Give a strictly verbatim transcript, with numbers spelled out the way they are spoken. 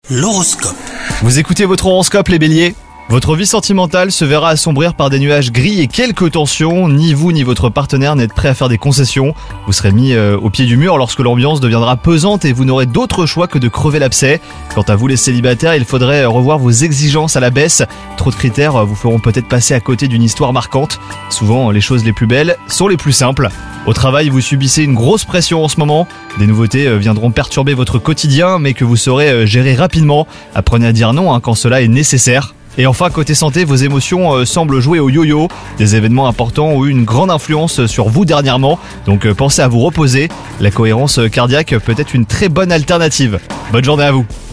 L'horoscope. Vous écoutez votre horoscope les béliers ? Votre vie sentimentale se verra assombrir par des nuages gris et quelques tensions. Ni vous ni votre partenaire n'êtes prêts à faire des concessions. Vous serez mis euh, au pied du mur lorsque l'ambiance deviendra pesante et vous n'aurez d'autre choix que de crever l'abcès. Quant à vous les célibataires, il faudrait revoir vos exigences à la baisse. Trop de critères vous feront peut-être passer à côté d'une histoire marquante. Souvent, les choses les plus belles sont les plus simples. Au travail, vous subissez une grosse pression en ce moment. Des nouveautés viendront perturber votre quotidien, mais que vous saurez gérer rapidement. Apprenez à dire non hein, quand cela est nécessaire. Et enfin, côté santé, vos émotions euh, semblent jouer au yo-yo. Des événements importants ont eu une grande influence sur vous dernièrement, donc euh, pensez à vous reposer. La cohérence cardiaque peut être une très bonne alternative. Bonne journée à vous.